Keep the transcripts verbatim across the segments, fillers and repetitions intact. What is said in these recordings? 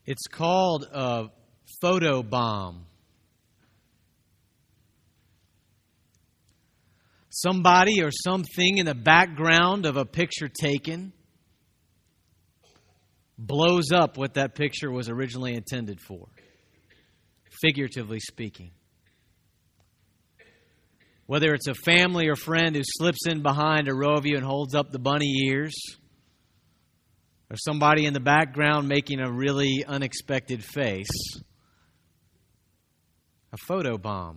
It's called a photobomb. Somebody or something in the background of a picture taken blows up what that picture was originally intended for, figuratively speaking. Whether it's a family or friend who slips in behind a row of you and holds up the bunny ears, or somebody in the background making a really unexpected face, a photobomb.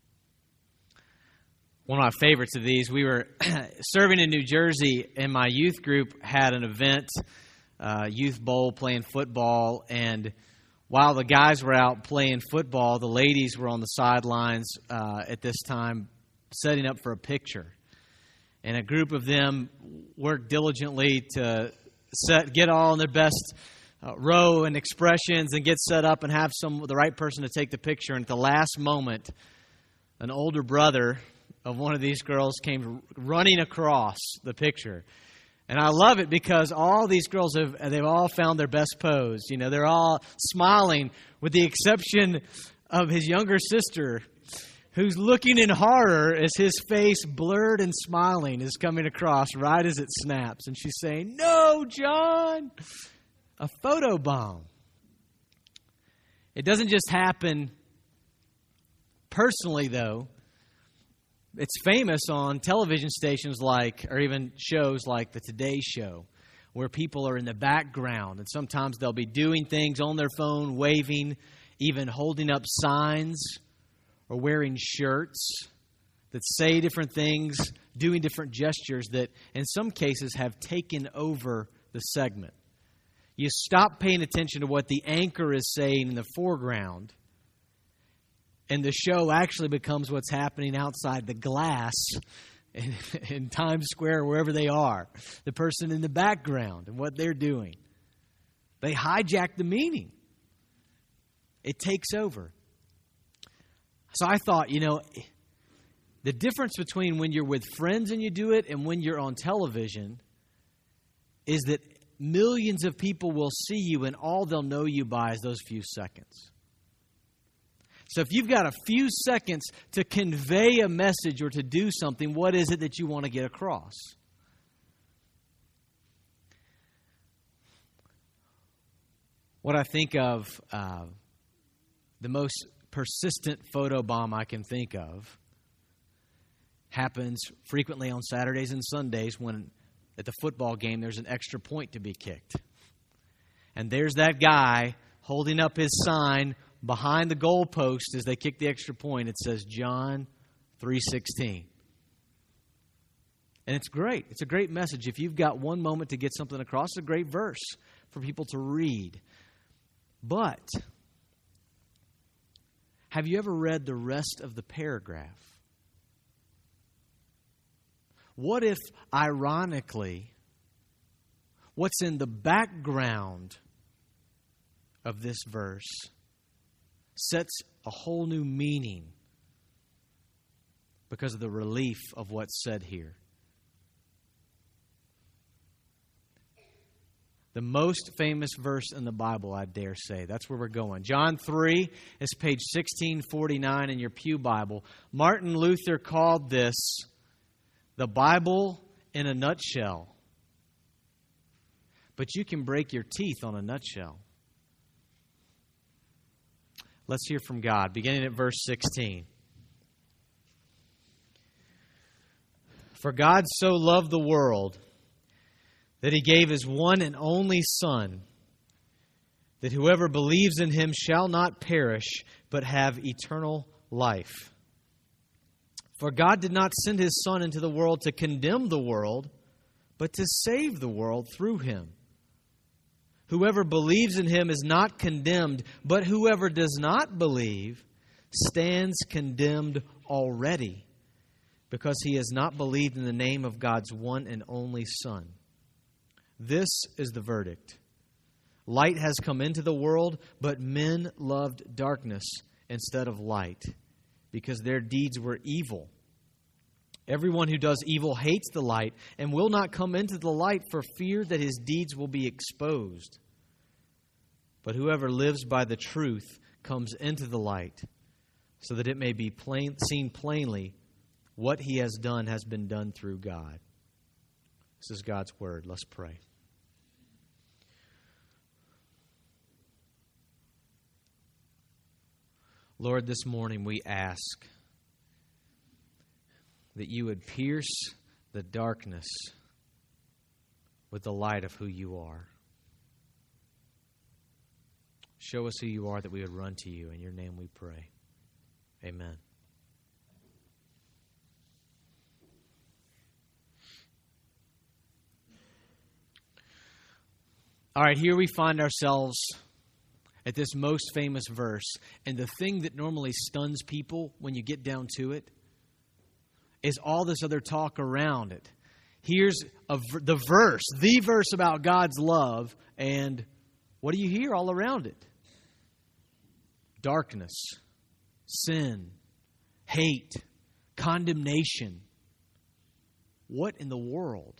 One of my favorites of these, we were serving in New Jersey, and my youth group had an event, uh, youth bowl, playing football, and while the guys were out playing football, the ladies were on the sidelines uh, at this time setting up for a picture. And a group of them worked diligently to set, get all in their best uh, row and expressions and get set up and have some the right person to take the picture. And at the last moment, an older brother of one of these girls came running across the picture. And I love it because all these girls, have they've all found their best pose. You know, they're all smiling with the exception of his younger sister, who's looking in horror as his face, blurred and smiling, is coming across right as it snaps. And she's saying, "No, John!" A photobomb. It doesn't just happen personally, though. It's famous on television stations like, or even shows like the Today Show, where people are in the background. And sometimes they'll be doing things on their phone, waving, even holding up signs, or wearing shirts that say different things, doing different gestures that in some cases have taken over the segment. You stop paying attention to what the anchor is saying in the foreground, and the show actually becomes what's happening outside the glass in, in Times Square, wherever they are. The person in the background and what they're doing. They hijack the meaning. It takes over. So I thought, you know, the difference between when you're with friends and you do it and when you're on television is that millions of people will see you and all they'll know you by is those few seconds. So if you've got a few seconds to convey a message or to do something, what is it that you want to get across? What I think of, uh, the most persistent photobomb I can think of happens frequently on Saturdays and Sundays when at the football game there's an extra point to be kicked. And there's that guy holding up his sign behind the goalpost as they kick the extra point. It says John three sixteen. And it's great. It's a great message. If you've got one moment to get something across, it's a great verse for people to read. But have you ever read the rest of the paragraph? What if, ironically, what's in the background of this verse sets a whole new meaning because of the relief of what's said here? The most famous verse in the Bible, I dare say. That's where we're going. John three is page sixteen forty-nine in your Pew Bible. Martin Luther called this the Bible in a nutshell. But you can break your teeth on a nutshell. Let's hear from God, beginning at verse sixteen. For God so loved the world that He gave His one and only Son, that whoever believes in Him shall not perish, but have eternal life. For God did not send His Son into the world to condemn the world, but to save the world through Him. Whoever believes in Him is not condemned, but whoever does not believe stands condemned already, because he has not believed in the name of God's one and only Son. This is the verdict. Light has come into the world, but men loved darkness instead of light, because their deeds were evil. Everyone who does evil hates the light and will not come into the light for fear that his deeds will be exposed. But whoever lives by the truth comes into the light, so that it may be plain, seen plainly what he has done has been done through God. This is God's word. Let's pray. Lord, this morning we ask that you would pierce the darkness with the light of who you are. Show us who you are, that we would run to you. In your name we pray. Amen. All right, here we find ourselves at this most famous verse. And the thing that normally stuns people when you get down to it is all this other talk around it. Here's a, the verse, the verse about God's love, and what do you hear all around it? Darkness, sin, hate, condemnation. What in the world?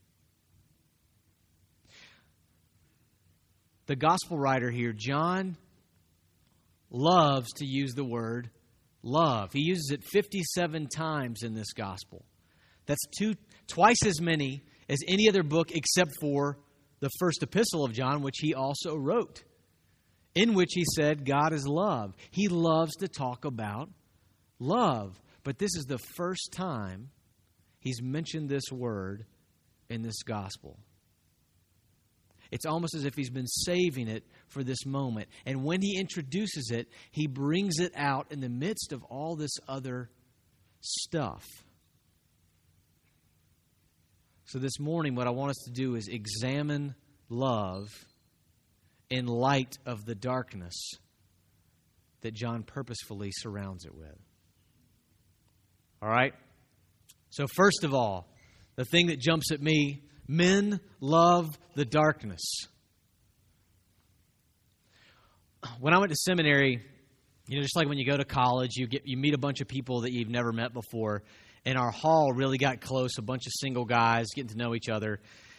The gospel writer here, John, loves to use the word love. He uses it fifty-seven times in this gospel. That's two, twice as many as any other book except for the first epistle of John, which he also wrote, in which he said God is love. He loves to talk about love. But this is the first time he's mentioned this word in this gospel. It's almost as if he's been saving it for this moment. And when he introduces it, he brings it out in the midst of all this other stuff. So this morning, what I want us to do is examine love in light of the darkness that John purposefully surrounds it with. All right? So first of all, the thing that jumps at me, men love the darkness. When I went to seminary, you know, just like when you go to college, you get you meet a bunch of people that you've never met before. And our hall really got close, a bunch of single guys getting to know each other.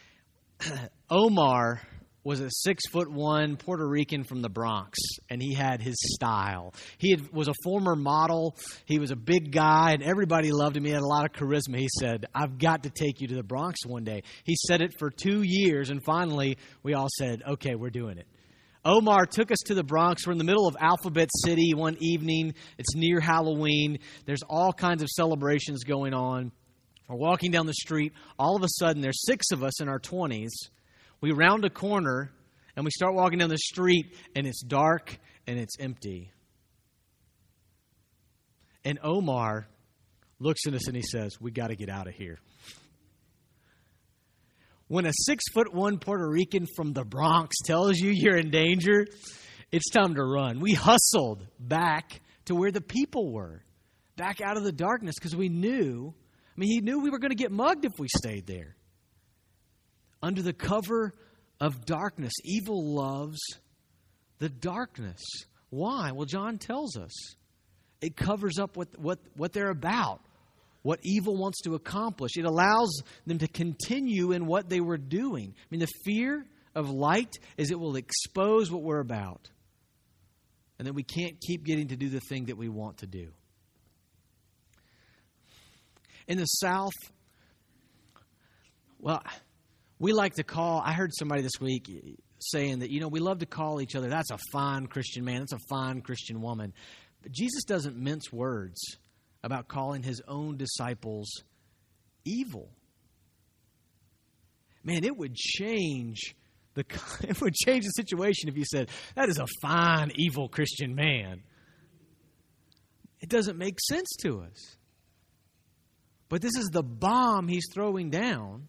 Omar was a six foot one Puerto Rican from the Bronx, and he had his style. He had, was a former model. He was a big guy, and everybody loved him. He had a lot of charisma. He said, "I've got to take you to the Bronx one day." He said it for two years, and finally we all said, "Okay, we're doing it." Omar took us to the Bronx. We're in the middle of Alphabet City one evening. It's near Halloween. There's all kinds of celebrations going on. We're walking down the street. All of a sudden, there's six of us in our twenties. We round a corner, and we start walking down the street, and it's dark, and it's empty. And Omar looks at us, and he says, "We got to get out of here." When a six foot one Puerto Rican from the Bronx tells you you're in danger, it's time to run. We hustled back to where the people were, back out of the darkness, because we knew, I mean, he knew we were going to get mugged if we stayed there. Under the cover of darkness, evil loves the darkness. Why? Well, John tells us. It covers up what, what, what they're about, what evil wants to accomplish. It allows them to continue in what they were doing. I mean, the fear of light is it will expose what we're about. And then we can't keep getting to do the thing that we want to do. In the South, well, we like to call, I heard somebody this week saying that, you know, we love to call each other, "That's a fine Christian man, that's a fine Christian woman." But Jesus doesn't mince words about calling his own disciples evil. Man, it would change the it would change the situation if you said, "That is a fine, evil Christian man." It doesn't make sense to us. But this is the bomb he's throwing down,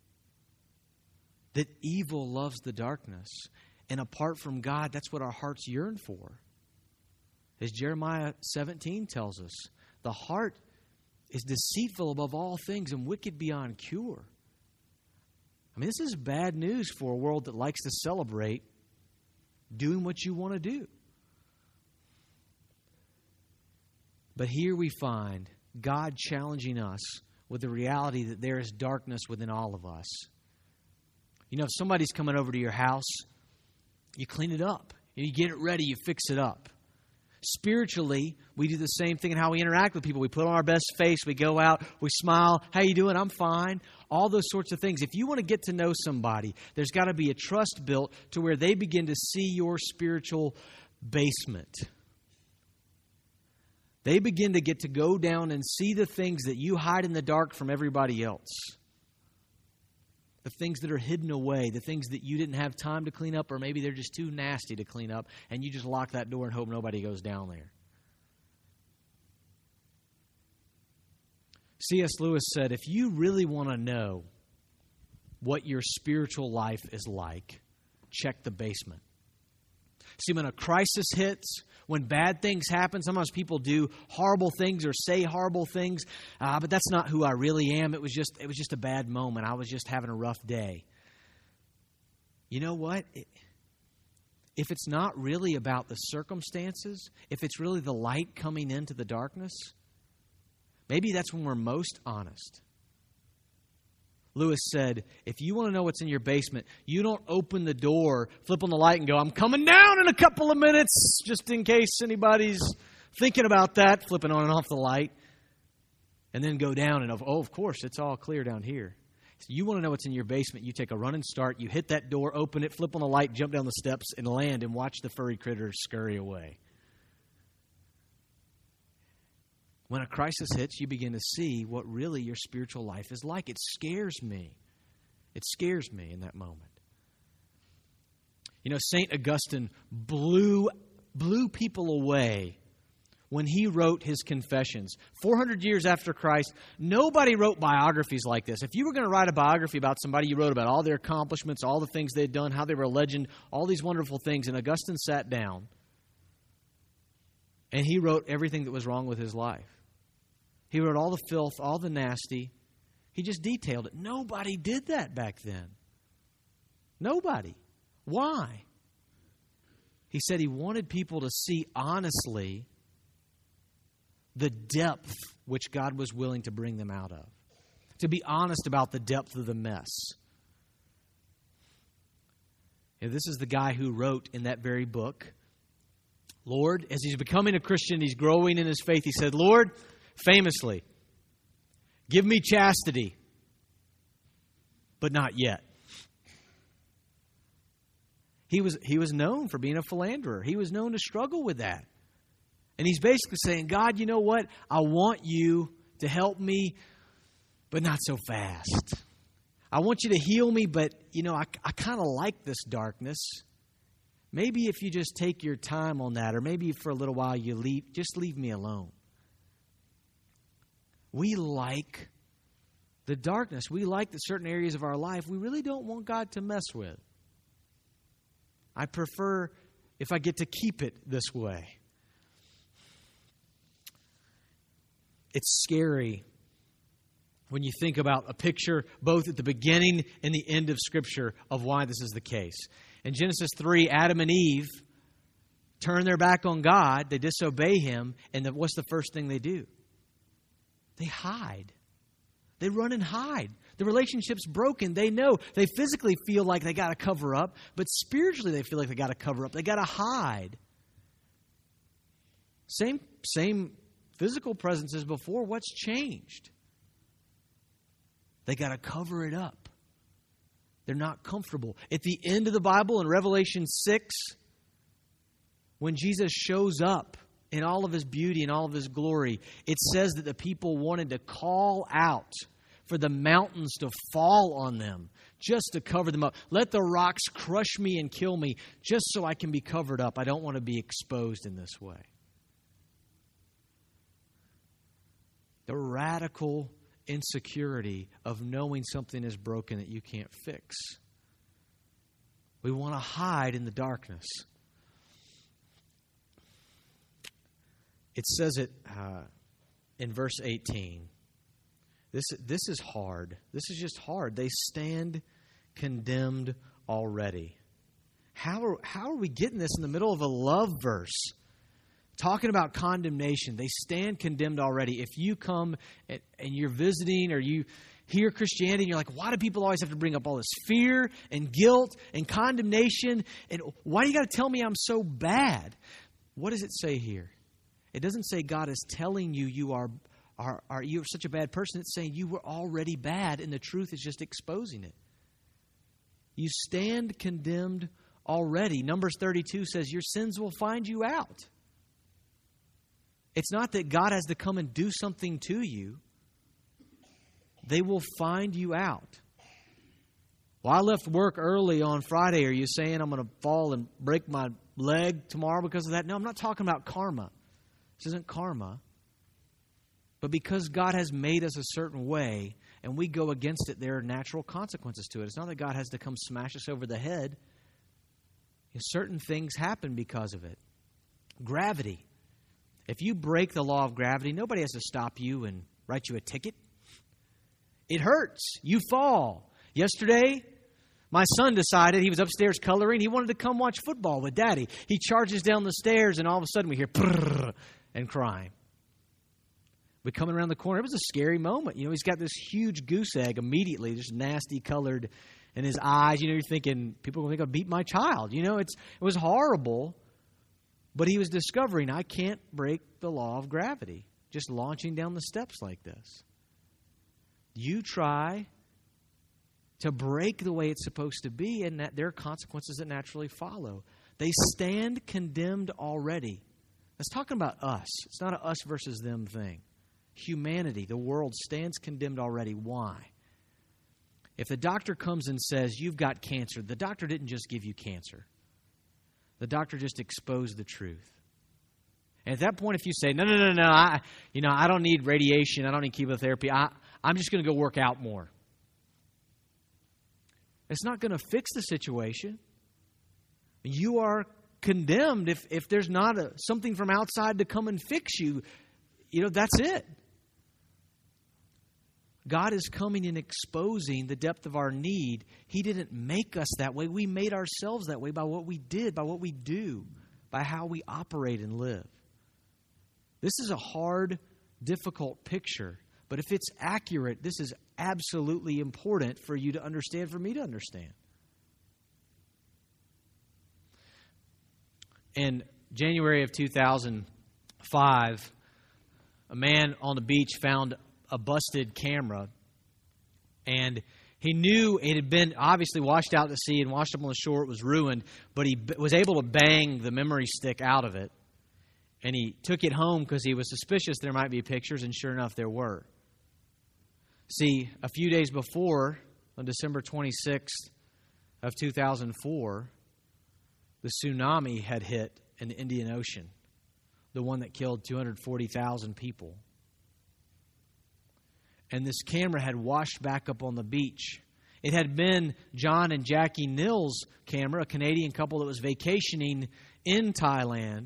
that evil loves the darkness. And apart from God, that's what our hearts yearn for. As Jeremiah seventeen tells us, the heart is deceitful above all things and wicked beyond cure. I mean, this is bad news for a world that likes to celebrate doing what you want to do. But here we find God challenging us with the reality that there is darkness within all of us. You know, if somebody's coming over to your house, you clean it up. You get it ready, you fix it up. Spiritually, we do the same thing in how we interact with people. We put on our best face, we go out, we smile. How you doing? I'm fine. All those sorts of things. If you want to get to know somebody, there's got to be a trust built to where they begin to see your spiritual basement. They begin to get to go down and see the things that you hide in the dark from everybody else. The things that are hidden away, the things that you didn't have time to clean up, or maybe they're just too nasty to clean up, and you just lock that door and hope nobody goes down there. C S Lewis said, if you really want to know what your spiritual life is like, check the basement. See, when a crisis hits, when bad things happen, sometimes people do horrible things or say horrible things, uh, but that's not who I really am. It was just it was just a bad moment. I was just having a rough day. You know what? It, if it's not really about the circumstances, if it's really the light coming into the darkness, maybe that's when we're most honest. Lewis said, if you want to know what's in your basement, you don't open the door, flip on the light, and go, I'm coming down in a couple of minutes, just in case anybody's thinking about that, flipping on and off the light, and then go down and, oh, of course, it's all clear down here. So you want to know what's in your basement, you take a running start, you hit that door, open it, flip on the light, jump down the steps, and land and watch the furry critters scurry away. When a crisis hits, you begin to see what really your spiritual life is like. It scares me. It scares me in that moment. You know, Saint Augustine blew, blew people away when he wrote his Confessions. four hundred years after Christ, nobody wrote biographies like this. If you were going to write a biography about somebody, you wrote about all their accomplishments, all the things they'd done, how they were a legend, all these wonderful things. And Augustine sat down and he wrote everything that was wrong with his life. He wrote all the filth, all the nasty. He just detailed it. Nobody did that back then. Nobody. Why? He said he wanted people to see honestly the depth which God was willing to bring them out of. To be honest about the depth of the mess. And this is the guy who wrote in that very book, Lord, as he's becoming a Christian, he's growing in his faith, he said, Lord, famously, give me chastity, but not yet. He was, he was known for being a philanderer. He was known to struggle with that. And he's basically saying, God, you know what? I want you to help me, but not so fast. I want you to heal me, but, you know, I, I kind of like this darkness. Maybe if you just take your time on that, or maybe for a little while you leave, just leave me alone. We like the darkness. We like the certain areas of our life we really don't want God to mess with. I prefer if I get to keep it this way. It's scary when you think about a picture both at the beginning and the end of Scripture of why this is the case. In Genesis three, Adam and Eve turn their back on God, they disobey Him, and the, what's the first thing they do? They hide. They run and hide. The relationship's broken. They know. They physically feel like they got to cover up, but spiritually they feel like they got to cover up. They got to hide. Same, same physical presence as before. What's changed? They got to cover it up. They're not comfortable. At the end of the Bible in Revelation six, when Jesus shows up in all of His beauty and all of His glory, it says that the people wanted to call out for the mountains to fall on them, just to cover them up. Let the rocks crush me and kill me, just so I can be covered up. I don't want to be exposed in this way. The radical insecurity of knowing something is broken that you can't fix. We want to hide in the darkness. It says it uh, in verse eighteen. This, this is hard. This is just hard. They stand condemned already. How are, how are we getting this in the middle of a love verse? Talking about condemnation. They stand condemned already. If you come and, and you're visiting, or you hear Christianity and you're like, why do people always have to bring up all this fear and guilt and condemnation? And why do you got to tell me I'm so bad? What does it say here? It doesn't say God is telling you you are, are, are you're such a bad person. It's saying you were already bad, and the truth is just exposing it. You stand condemned already. Numbers thirty-two says your sins will find you out. It's not that God has to come and do something to you. They will find you out. Well, I left work early on Friday. Are you saying I'm going to fall and break my leg tomorrow because of that? No, I'm not talking about karma. This isn't karma. But because God has made us a certain way and we go against it, there are natural consequences to it. It's not that God has to come smash us over the head. Certain things happen because of it. Gravity. If you break the law of gravity, nobody has to stop you and write you a ticket. It hurts. You fall. Yesterday, my son decided he was upstairs coloring. He wanted to come watch football with Daddy. He charges down the stairs, and all of a sudden we hear prrrr and crying. We coming around the corner. It was a scary moment. You know, he's got this huge goose egg immediately, just nasty colored in his eyes. You know, you're thinking, people are going to think I beat my child. You know, it's it was horrible. But he was discovering, I can't break the law of gravity, just launching down the steps like this. You try to break the way it's supposed to be, and that there are consequences that naturally follow. They stand condemned already. That's talking about us. It's not a us versus them thing. Humanity, the world, stands condemned already. Why? If the doctor comes and says, you've got cancer, the doctor didn't just give you cancer. The doctor just exposed the truth. And at that point, if you say, no, no, no, no, I, you know, I don't need radiation, I don't need chemotherapy, I, I'm just going to go work out more. It's not going to fix the situation. You are condemned if, if there's not a, something from outside to come and fix you. You know, that's it. God is coming and exposing the depth of our need. He didn't make us that way. We made ourselves that way by what we did, by what we do, by how we operate and live. This is a hard, difficult picture. But if it's accurate, this is absolutely important for you to understand, for me to understand. In January of two thousand five, a man on the beach found a busted camera, and he knew it had been obviously washed out to sea and washed up on the shore. It was ruined, but he b- was able to bang the memory stick out of it, and he took it home because he was suspicious there might be pictures, and sure enough, there were. See, a few days before, on December twenty-sixth of two thousand four, the tsunami had hit in the Indian Ocean, the one that killed two hundred forty thousand people. And this camera had washed back up on the beach. It had been John and Jackie Nill's camera, a Canadian couple that was vacationing in Thailand.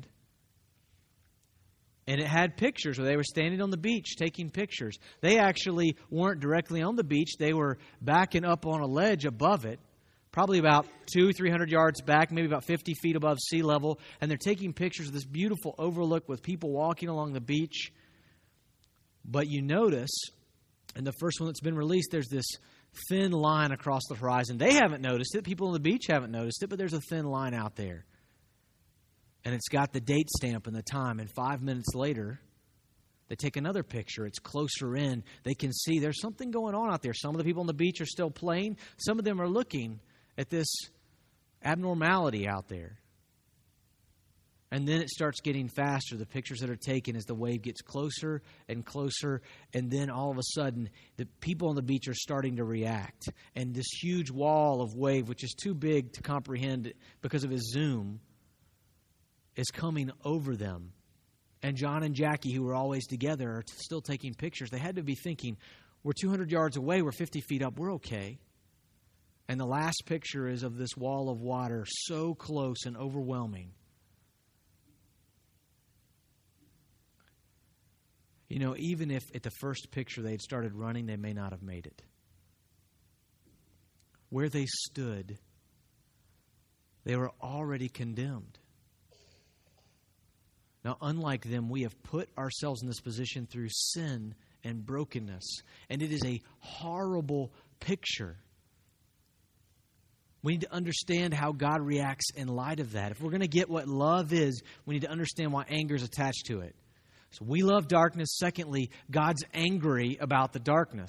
And it had pictures where they were standing on the beach taking pictures. They actually weren't directly on the beach. They were backing up on a ledge above it, probably about two, three hundred yards back, maybe about fifty feet above sea level. And they're taking pictures of this beautiful overlook with people walking along the beach. But you notice, in the first one that's been released, there's this thin line across the horizon. They haven't noticed it. People on the beach haven't noticed it, but there's a thin line out there. And it's got the date stamp and the time. And five minutes later, they take another picture. It's closer in. They can see there's something going on out there. Some of the people on the beach are still playing. Some of them are looking at this abnormality out there. And then it starts getting faster. The pictures that are taken as the wave gets closer and closer. And then all of a sudden, the people on the beach are starting to react. And this huge wall of wave, which is too big to comprehend because of his zoom, is coming over them. And John and Jackie, who were always together, are still taking pictures. They had to be thinking, we're two hundred yards away, we're fifty feet up, we're okay. And the last picture is of this wall of water so close and overwhelming. You know, even if at the first picture they had started running, they may not have made it. Where they stood, they were already condemned. Now, unlike them, we have put ourselves in this position through sin and brokenness. And it is a horrible picture. We need to understand how God reacts in light of that. If we're going to get what love is, we need to understand why anger is attached to it. So we love darkness. Secondly, God's angry about the darkness.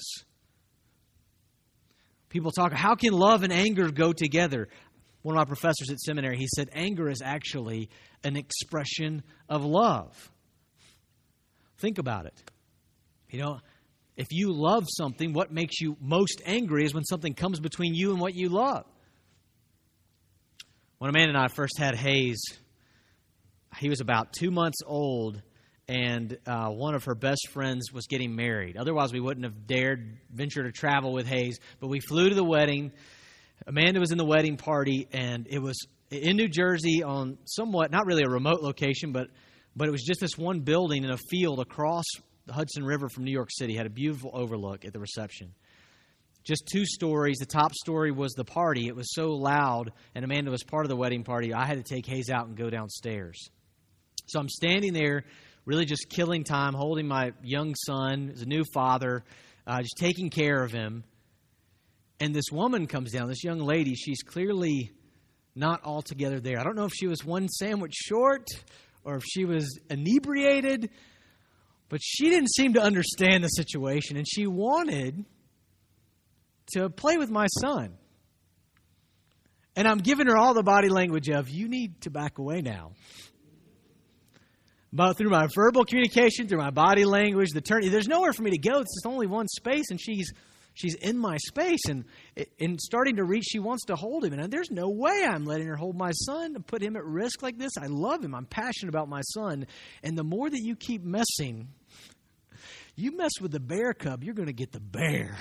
People talk, how can love and anger go together? One of my professors at seminary, he said, anger is actually an expression of love. Think about it. You know, if you love something, what makes you most angry is when something comes between you and what you love. When Amanda and I first had Hayes, he was about two months old, and uh, one of her best friends was getting married. Otherwise, we wouldn't have dared venture to travel with Hayes. But we flew to the wedding. Amanda was in the wedding party, and it was in New Jersey on somewhat, not really a remote location, but but it was just this one building in a field across the Hudson River from New York City. Had a beautiful overlook at the reception. Just two stories. The top story was the party. It was so loud, and Amanda was part of the wedding party. I had to take Hayes out and go downstairs. So I'm standing there, really just killing time, holding my young son as a new father, uh, just taking care of him. And this woman comes down, this young lady. She's clearly not altogether there. I don't know if she was one sandwich short or if she was inebriated, but she didn't seem to understand the situation, and she wanted to play with my son. And I'm giving her all the body language of, you need to back away now. But through my verbal communication, through my body language, the turn, there's nowhere for me to go. It's only one space, and she's she's in my space. And in starting to reach, she wants to hold him. And there's no way I'm letting her hold my son and put him at risk like this. I love him. I'm passionate about my son. And the more that you keep messing, you mess with the bear cub, you're going to get the bear.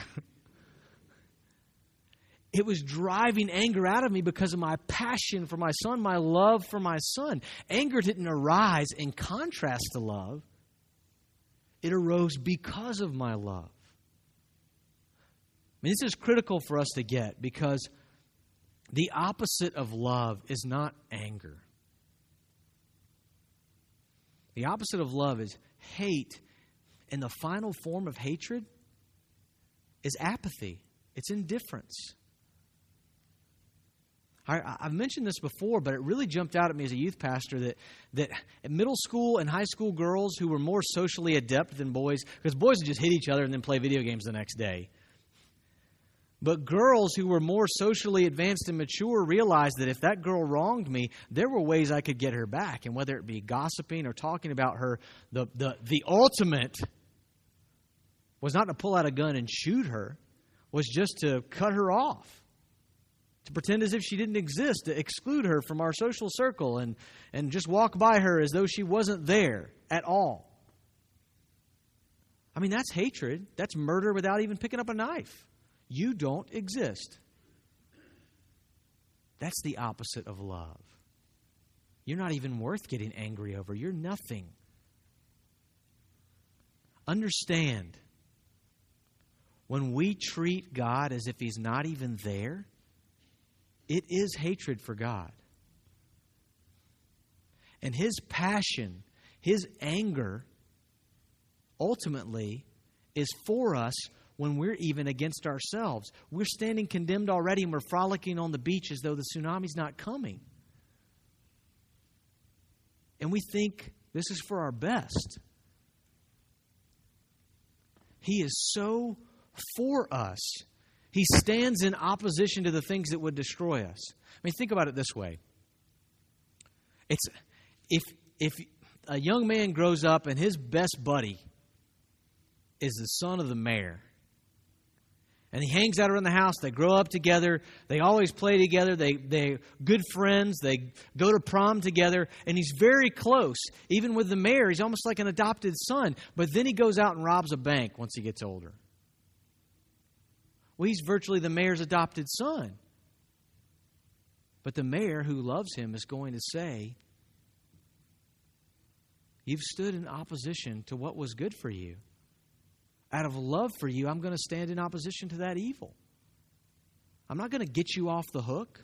It was driving anger out of me because of my passion for my son, my love for my son. Anger didn't arise in contrast to love. It arose because of my love. I mean, this is critical for us to get because the opposite of love is not anger. The opposite of love is hate, and the final form of hatred is apathy. It's indifference. I, I've mentioned this before, but it really jumped out at me as a youth pastor that, that middle school and high school girls who were more socially adept than boys, because boys would just hit each other and then play video games the next day. But girls who were more socially advanced and mature realized that if that girl wronged me, there were ways I could get her back. And whether it be gossiping or talking about her, the, the, the ultimate was not to pull out a gun and shoot her, was just to cut her off. To pretend as if she didn't exist, to exclude her from our social circle and, and just walk by her as though she wasn't there at all. I mean, that's hatred. That's murder without even picking up a knife. You don't exist. That's the opposite of love. You're not even worth getting angry over. You're nothing. Understand, when we treat God as if He's not even there, it is hatred for God. And His passion, His anger, ultimately is for us when we're even against ourselves. We're standing condemned already and we're frolicking on the beach as though the tsunami's not coming. And we think this is for our best. He is so for us. He stands in opposition to the things that would destroy us. I mean, think about it this way. It's if if a young man grows up and his best buddy is the son of the mayor, and he hangs out around the house, they grow up together, they always play together, they, they're good friends, they go to prom together, and he's very close. Even with the mayor, he's almost like an adopted son. But then he goes out and robs a bank once he gets older. Well, he's virtually the mayor's adopted son. But the mayor who loves him is going to say, you've stood in opposition to what was good for you. Out of love for you, I'm going to stand in opposition to that evil. I'm not going to get you off the hook.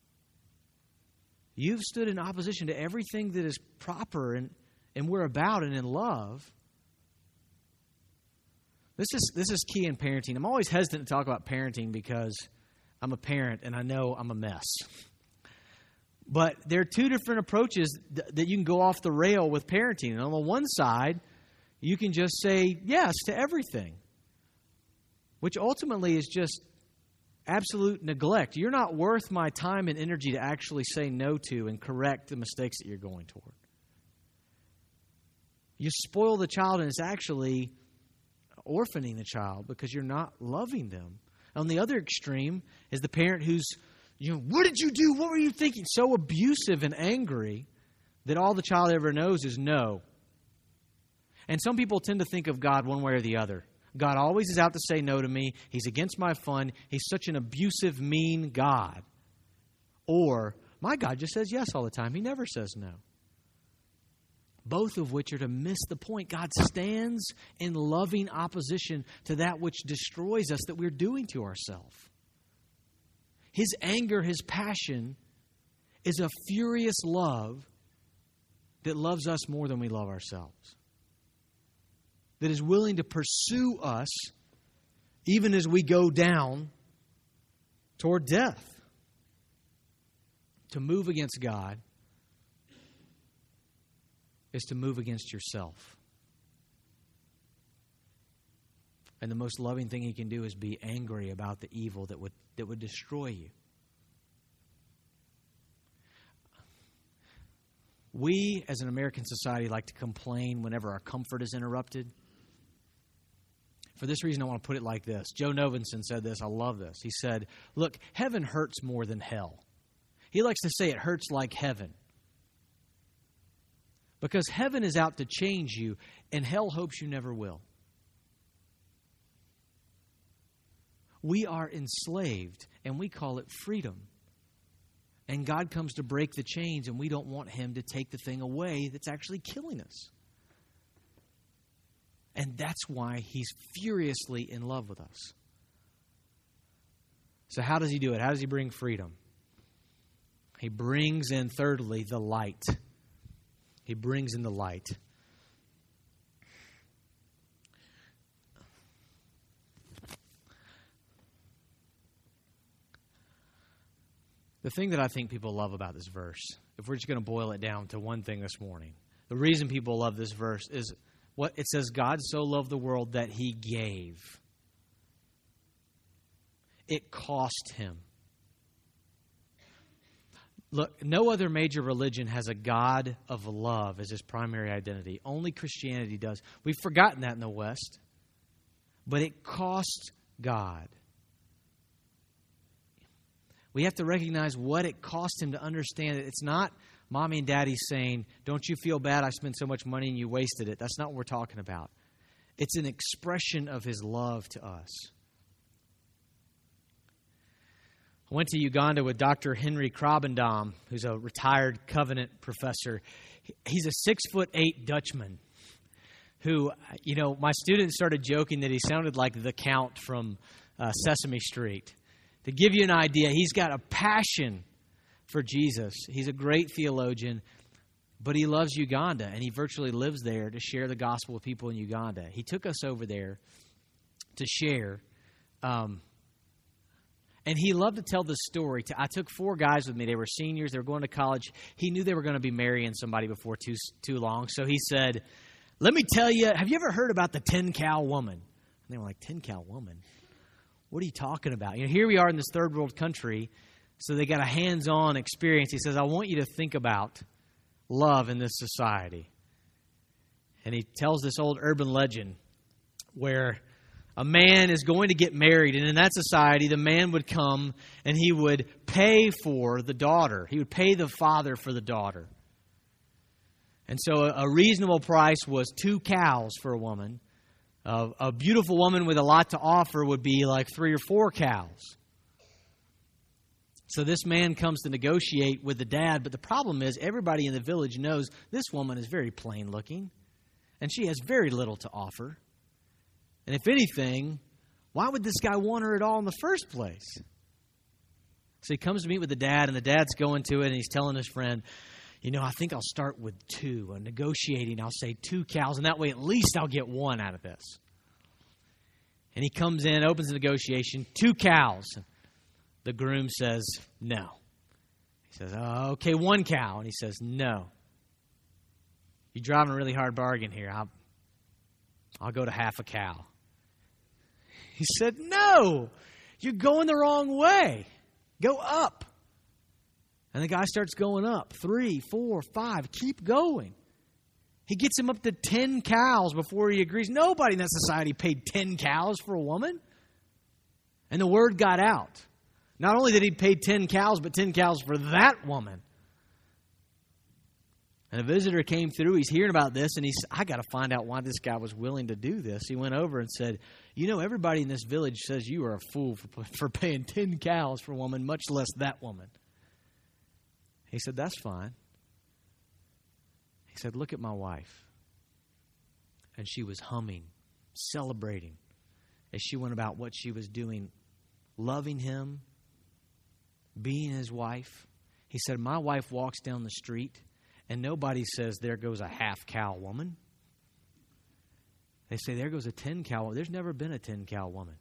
You've stood in opposition to everything that is proper and, and we're about and in love. This is this is key in parenting. I'm always hesitant to talk about parenting because I'm a parent and I know I'm a mess. But there are two different approaches th- that you can go off the rail with parenting. And on the one side, you can just say yes to everything, which ultimately is just absolute neglect. You're not worth my time and energy to actually say no to and correct the mistakes that you're going toward. You spoil the child, and it's actually orphaning the child because you're not loving them. On the other extreme is the parent who's, you know, what did you do? What were you thinking? So abusive and angry that all the child ever knows is no. And some people tend to think of God one way or the other. God always is out to say no to me. He's against my fun. He's such an abusive, mean God. Or, my God just says yes all the time. He never says no. Both of which are to miss the point. God stands in loving opposition to that which destroys us that we're doing to ourselves. His anger, His passion is a furious love that loves us more than we love ourselves. That is willing to pursue us even as we go down toward death. To move against God is to move against yourself. And the most loving thing He can do is be angry about the evil that would that would destroy you. We, as an American society, like to complain whenever our comfort is interrupted. For this reason, I want to put it like this. Joe Novenson said this. I love this. He said, look, heaven hurts more than hell. He likes to say it hurts like heaven. Because heaven is out to change you, and hell hopes you never will. We are enslaved, and we call it freedom. And God comes to break the chains, and we don't want Him to take the thing away that's actually killing us. And that's why He's furiously in love with us. So how does He do it? How does He bring freedom? He brings in, thirdly, the light. He brings in the light. The thing that I think people love about this verse, if we're just going to boil it down to one thing this morning, the reason people love this verse is what it says, God so loved the world that He gave. It cost Him. Look, no other major religion has a God of love as its primary identity. Only Christianity does. We've forgotten that in the West. But it cost God. We have to recognize what it cost Him to understand it. It's not mommy and daddy saying, don't you feel bad I spent so much money and you wasted it. That's not what we're talking about. It's an expression of His love to us. I went to Uganda with Doctor Henry Krabendam, who's a retired Covenant professor. He's a six foot eight Dutchman who, you know, my students started joking that he sounded like the Count from uh, Sesame Street. To give you an idea, he's got a passion for Jesus. He's a great theologian, but he loves Uganda, and he virtually lives there to share the gospel with people in Uganda. He took us over there to share, um, and he loved to tell the story. I took four guys with me. They were seniors. They were going to college. He knew they were going to be marrying somebody before too too long, so he said, let me tell you, have you ever heard about the ten-cow woman? And they were like, ten-cow woman? What are you talking about? You know, here we are in this third world country, so they got a hands-on experience. He says, I want you to think about love in this society. And he tells this old urban legend where a man is going to get married, and in that society, the man would come and he would pay for the daughter. He would pay the father for the daughter. And so a reasonable price was two cows for a woman. Uh, a beautiful woman with a lot to offer would be like three or four cows. So this man comes to negotiate with the dad, but the problem is everybody in the village knows this woman is very plain looking, and she has very little to offer. And if anything, why would this guy want her at all in the first place? So he comes to meet with the dad, and the dad's going to it, and he's telling his friend, you know, I think I'll start with two. I'm negotiating, I'll say two cows, and that way at least I'll get one out of this. And he comes in, opens the negotiation, two cows. The groom says, no. He says, oh, okay, one cow. And he says, no. You're driving a really hard bargain here. I'll, I'll go to half a cow. He said, no, you're going the wrong way. Go up. And the guy starts going up. Three, four, five. Keep going. He gets him up to ten cows before he agrees. Nobody in that society paid ten cows for a woman. And the word got out. Not only did he pay ten cows, but ten cows for that woman. And a visitor came through. He's hearing about this, and he's, I got to find out why this guy was willing to do this. He went over and said, you know, everybody in this village says you are a fool for, for paying ten cows for a woman, much less that woman. He said, that's fine. He said, look at my wife. And she was humming, celebrating as she went about what she was doing, loving him, being his wife. He said, my wife walks down the street and nobody says, there goes a half cow woman. They say, there goes a ten cow woman. There's never been a ten cow woman.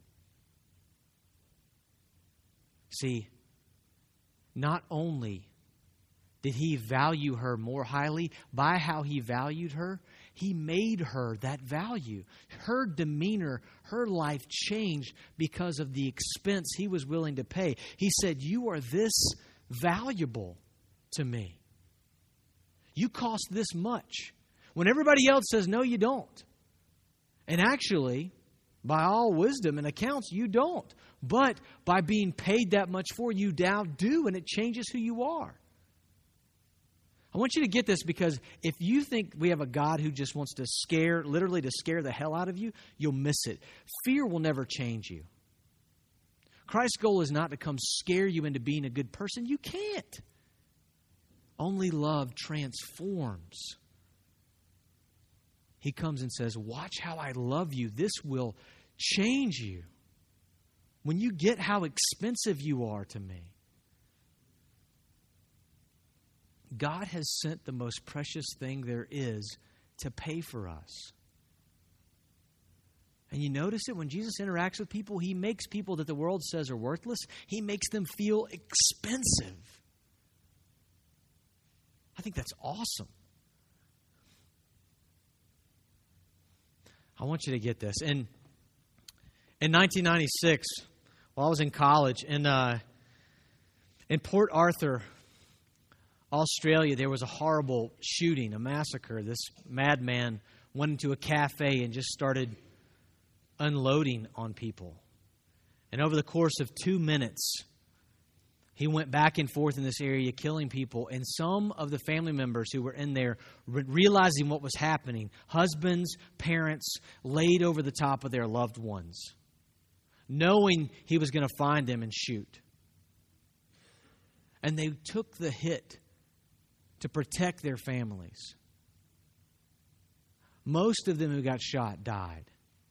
See, not only did he value her more highly by how he valued her, he made her that value. Her demeanor, her life changed because of the expense he was willing to pay. He said, you are this valuable to me. You cost this much. When everybody else says, no, you don't. And actually, by all wisdom and accounts, you don't. But by being paid that much for, you now do, and it changes who you are. I want you to get this, because if you think we have a God who just wants to scare, literally to scare the hell out of you, you'll miss it. Fear will never change you. Christ's goal is not to come scare you into being a good person. You can't. Only love transforms. He comes and says, watch how I love you. This will change you. When you get how expensive you are to me. God has sent the most precious thing there is to pay for us. And you notice it when Jesus interacts with people, he makes people that the world says are worthless, he makes them feel expensive. I think that's awesome. I want you to get this. In, in nineteen ninety-six, while I was in college, in, uh, in Port Arthur, Australia, there was a horrible shooting, a massacre. This madman went into a cafe and just started unloading on people. And over the course of two minutes, he went back and forth in this area killing people. And some of the family members who were in there, re- realizing what was happening, husbands, parents, laid over the top of their loved ones, knowing he was going to find them and shoot. And they took the hit to protect their families. Most of them who got shot died.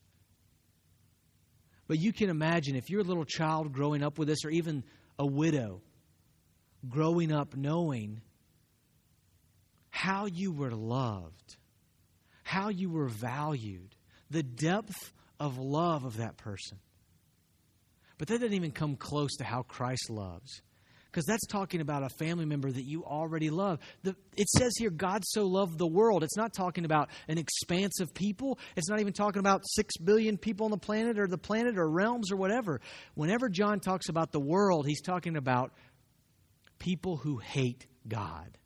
But you can imagine if you're a little child growing up with this, or even a widow growing up knowing how you were loved, how you were valued, the depth of love of that person. But that doesn't even come close to how Christ loves. Because that's talking about a family member that you already love. The, it says here, God so loved the world. It's not talking about an expanse of people. It's not even talking about six billion people on the planet, or the planet, or realms, or whatever. Whenever John talks about the world, he's talking about people who hate God.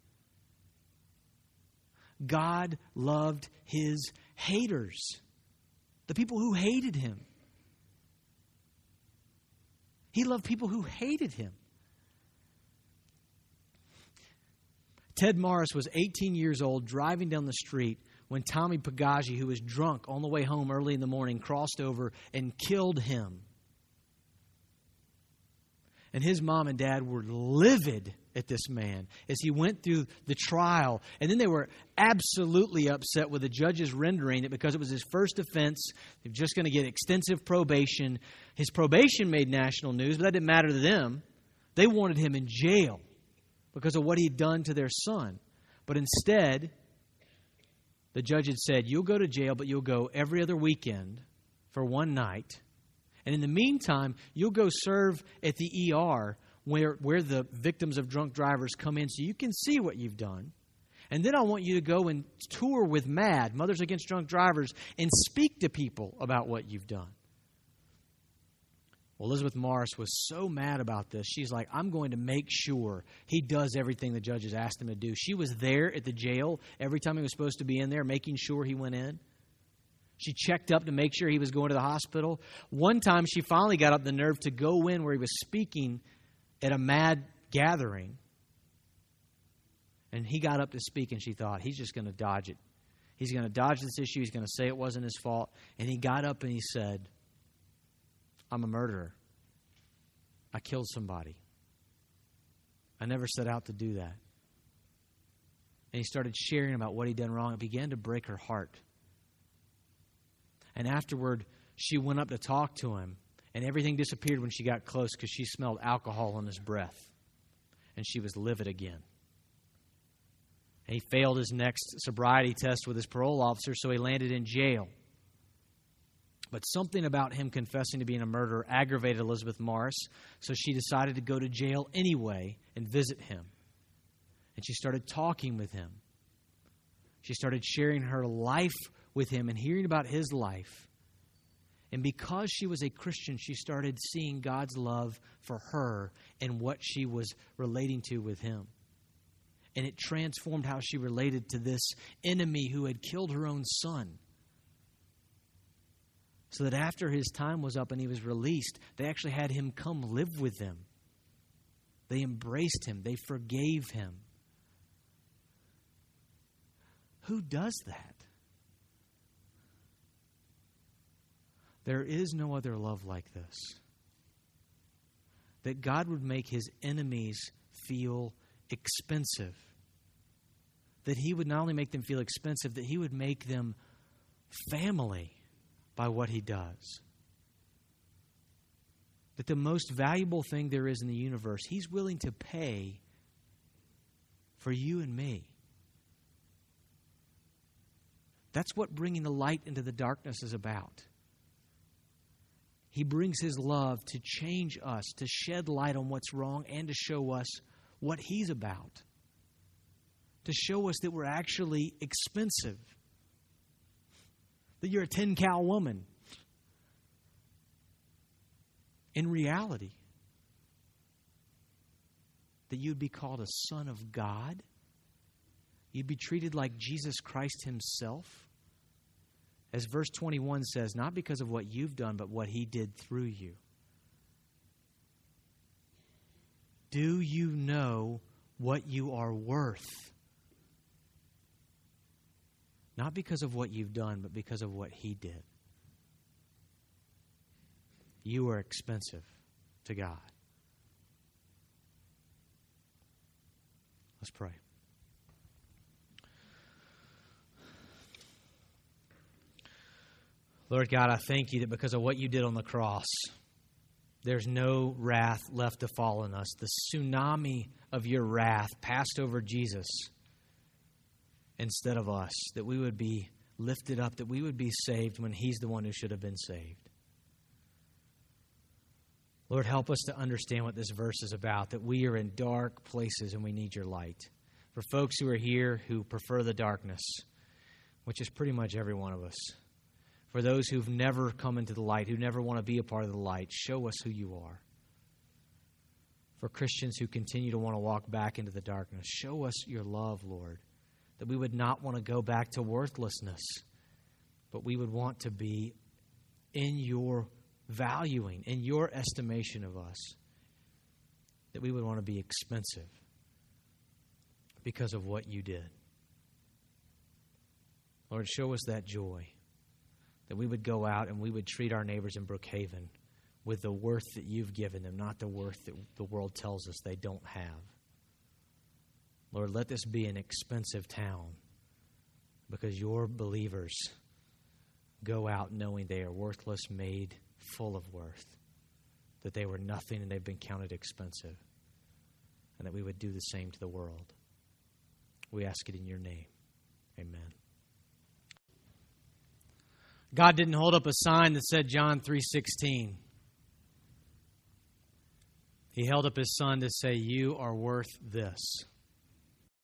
God loved his haters. The people who hated him. He loved people who hated him. Ted Morris was eighteen years old, driving down the street when Tommy Pagagi, who was drunk on the way home early in the morning, crossed over and killed him. And his mom and dad were livid at this man as he went through the trial. And then they were absolutely upset with the judge's rendering it, because it was his first offense. They were just going to get extensive probation. His probation made national news, but that didn't matter to them. They wanted him in jail because of what he'd done to their son. But instead, the judge had said, you'll go to jail, but you'll go every other weekend for one night, And in the meantime, you'll go serve at the E R where, where the victims of drunk drivers come in so you can see what you've done. And then I want you to go and tour with MAD, Mothers Against Drunk Drivers, and speak to people about what you've done. Well, Elizabeth Morris was so mad about this. She's like, I'm going to make sure he does everything the judges asked him to do. She was there at the jail every time he was supposed to be in there, making sure he went in. She checked up to make sure he was going to the hospital. One time she finally got up the nerve to go in where he was speaking at a MAD gathering. And he got up to speak, and she thought, he's just going to dodge it. He's going to dodge this issue. He's going to say it wasn't his fault. And he got up and he said, I'm a murderer. I killed somebody. I never set out to do that. And he started sharing about what he'd done wrong. It began to break her heart. And afterward, she went up to talk to him, and everything disappeared when she got close because she smelled alcohol on his breath. And she was livid again. And he failed his next sobriety test with his parole officer, so he landed in jail. But something about him confessing to being a murderer aggravated Elizabeth Morris, so she decided to go to jail anyway and visit him. And she started talking with him. She started sharing her life with him and hearing about his life. And because she was a Christian, she started seeing God's love for her and what she was relating to with him. And it transformed how she related to this enemy who had killed her own son. So that after his time was up and he was released, they actually had him come live with them. They embraced him. They forgave him. Who does that? There is no other love like this. That God would make his enemies feel expensive. That he would not only make them feel expensive, that he would make them family by what he does. That the most valuable thing there is in the universe, he's willing to pay for you and me. That's what bringing the light into the darkness is about. He brings his love to change us, to shed light on what's wrong, and to show us what he's about. To show us that we're actually expensive. That you're a ten-cow woman. In reality, that you'd be called a son of God. You'd be treated like Jesus Christ himself. As verse twenty-one says, not because of what you've done, but what he did through you. Do you know what you are worth? Not because of what you've done, but because of what he did. You are expensive to God. Let's pray. Lord God, I thank you that because of what you did on the cross, there's no wrath left to fall on us. The tsunami of your wrath passed over Jesus instead of us, that we would be lifted up, that we would be saved when he's the one who should have been saved. Lord, help us to understand what this verse is about, that we are in dark places and we need your light. For folks who are here who prefer the darkness, which is pretty much every one of us, for those who've never come into the light, who never want to be a part of the light, show us who you are. For Christians who continue to want to walk back into the darkness, show us your love, Lord, that we would not want to go back to worthlessness, but we would want to be in your valuing, in your estimation of us, that we would want to be expensive because of what you did. Lord, show us that joy, that we would go out and we would treat our neighbors in Brookhaven with the worth that you've given them, not the worth that the world tells us they don't have. Lord, let this be an expensive town because your believers go out knowing they are worthless, made full of worth, that they were nothing and they've been counted expensive, and that we would do the same to the world. We ask it in your name. Amen. God didn't hold up a sign that said John three sixteen. He held up his son to say, "You are worth this."